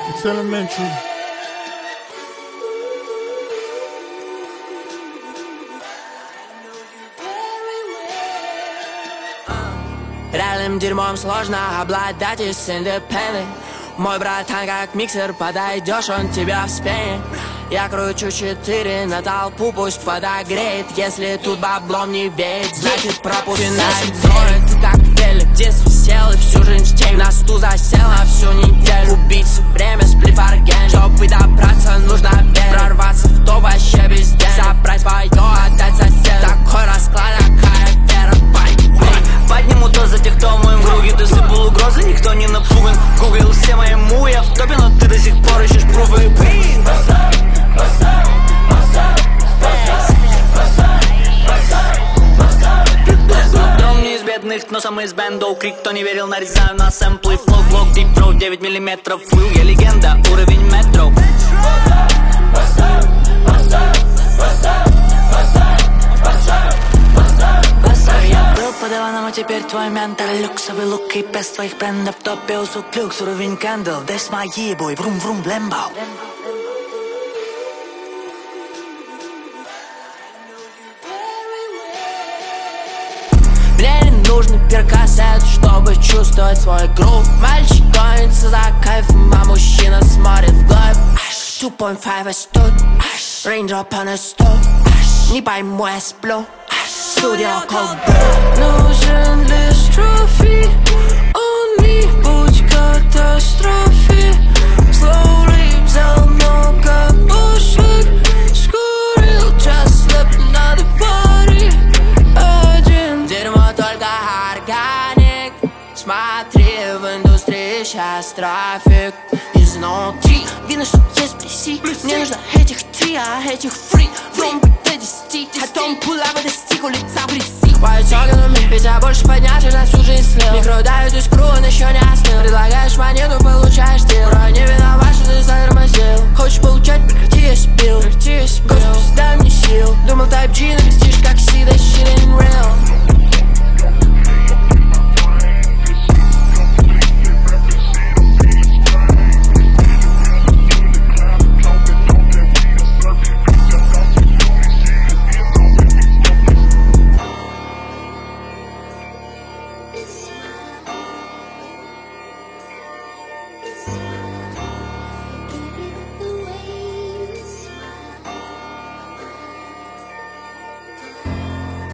It's elementary. Реальным дерьмом сложно обладать и с independent. Мой братан как миксер, подойдешь, он тебя вспенит. Я кручу 4 на толпу, пусть подогреет. Если тут баблом не верить, значит пропускай. Ты как велик, в детстве сел и всю жизнь в теме. На стул засел на всю неделю. Убийца, время, сплив арген. Чтобы добраться, нужно верить. Прорваться в то вообще без денег. Собрать свое, отдать соседу. Такой расклад, такая вера. Подниму то за тех, кто в моем круге. Ты сыпал угрозы, никто не напуган. Гуглил все мои мувы, я в топе, но ты до сих пор ищешь пруфы. Дом не из бедных, но самый из бендов. Крик, кто не верил, нарезаю на сэмплы. Флоу, блок, дип троу, 9 миллиметров. Флю, я легенда, уровень метро. Я был подаваном, а теперь твой ментал. Люксовый лук и без твоих брендов. В топе усук люкс, уровень кэндл. Здесь мои бой, врум-врум, блембо. Мне не нужны перкассеты, чтобы чувствовать свой грув. Мальчик гонится за кайфом, а мужчина смотрит вглубь. 2.5 растут, Range Rover на стол. Не пойму, я сплю. Студио Cold. Нужен лишь трофи. Он не путь к катастрофе. Slowly взял много бушек. Скурил час, слеп надо пари. Один. Дерьмо только органик. Смотри, в индустрии сейчас трафик изнутри. Видно, что есть плюсы. Мне нужно этих 3, а этих фри. Врум быть до 10. Потом пулава достиг у лица блеси. White talking on me. Ведь я больше поднявший за всю жизнь слил. Микро дают из кру, он еще не остыл. Предлагаешь монету, получаешь дел. Вроде не виноват, что ты затормозил. Хочешь получать, прекрати, я спил. Господи, дай мне сил. Думал, Type G, но вестишь как C, that shit ain't real.